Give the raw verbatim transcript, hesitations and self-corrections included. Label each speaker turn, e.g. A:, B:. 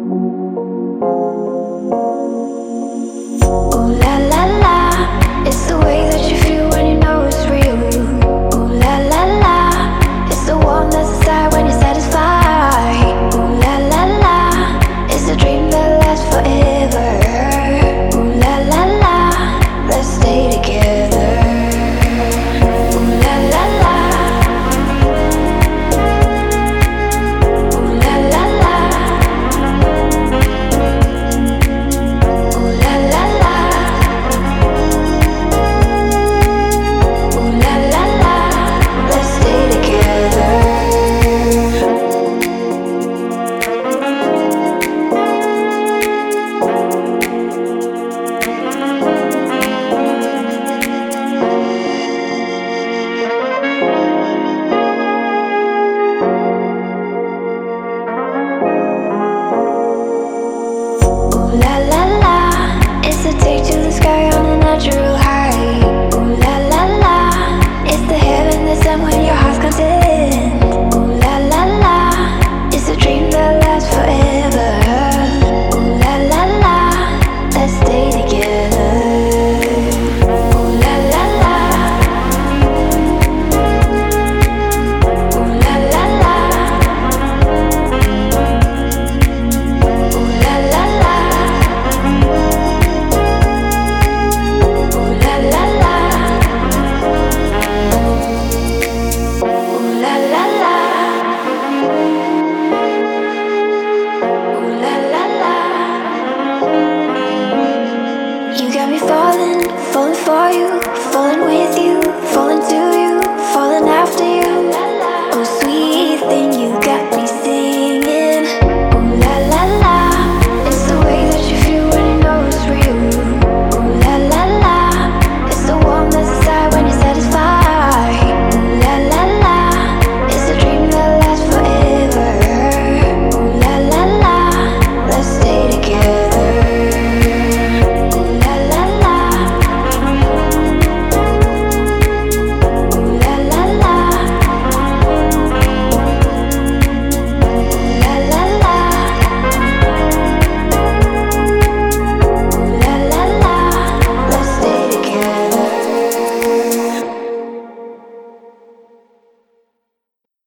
A: Ooh la la la, it's the way that you feel when you know it's real. Ooh la la la, it's the warmth that's inside when you're satisfied. Ooh la la la, it's a dream that lasts forever. Ooh la la la, let's stay together. Ooh la la la, ooh la la la, ooh la la la, ooh la la la, let's stay together. Ooh la la la, it's a take to the sky on a natural